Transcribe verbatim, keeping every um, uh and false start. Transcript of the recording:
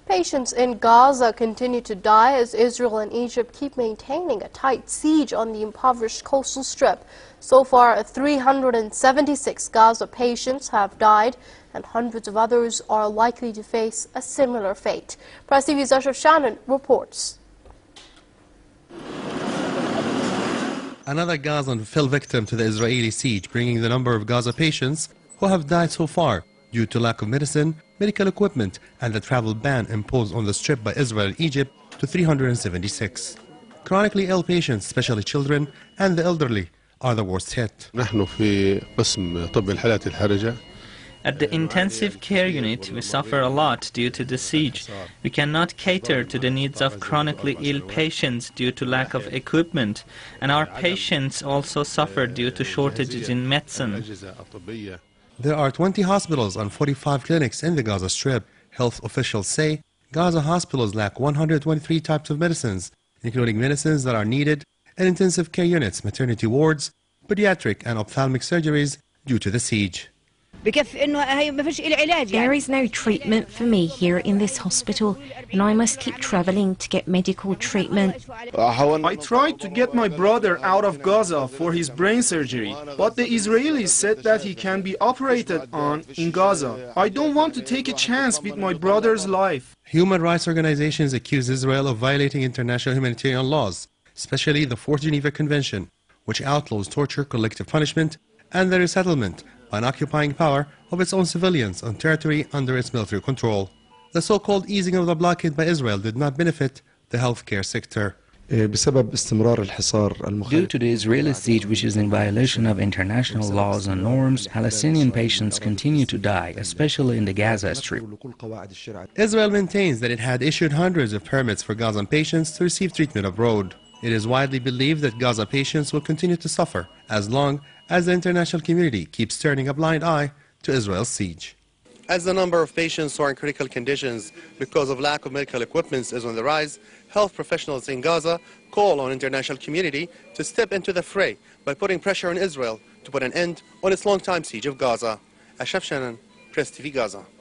Patients in Gaza continue to die as Israel and Egypt keep maintaining a tight siege on the impoverished coastal strip. So far, three hundred seventy-six Gaza patients have died, and hundreds of others are likely to face a similar fate. Press T V's Ashraf Shannon reports. Another Gazan fell victim to the Israeli siege, bringing the number of Gaza patients who have died so far due to lack of medicine, medical equipment, and the travel ban imposed on the strip by Israel and Egypt to three hundred seventy-six. Chronically ill patients, especially children and the elderly, are the worst hit. At the intensive care unit, we suffer a lot due to the siege. We cannot cater to the needs of chronically ill patients due to lack of equipment, and our patients also suffer due to shortages in medicine. There are twenty hospitals and forty-five clinics in the Gaza Strip. Health officials say Gaza hospitals lack one hundred twenty-three types of medicines, including medicines that are needed in intensive care units, maternity wards, pediatric and ophthalmic surgeries due to the siege. There is no treatment for me here in this hospital, and I must keep traveling to get medical treatment. I tried to get my brother out of Gaza for his brain surgery, but the Israelis said that he can be operated on in Gaza. I don't want to take a chance with my brother's life. Human rights organizations accuse Israel of violating international humanitarian laws, especially the Fourth Geneva Convention, which outlaws torture, collective punishment, and the resettlement by an occupying power of its own civilians on territory under its military control. The so-called easing of the blockade by Israel did not benefit the healthcare sector. Due to the Israeli siege, which is in violation of international laws and norms, Palestinian patients continue to die, especially in the Gaza Strip. Israel maintains that it had issued hundreds of permits for Gazan patients to receive treatment abroad. It is widely believed that Gaza patients will continue to suffer as long as the international community keeps turning a blind eye to Israel's siege. As the number of patients who are in critical conditions because of lack of medical equipment is on the rise, health professionals in Gaza call on the international community to step into the fray by putting pressure on Israel to put an end on its long-time siege of Gaza. Ashraf Shannon, Press T V Gaza.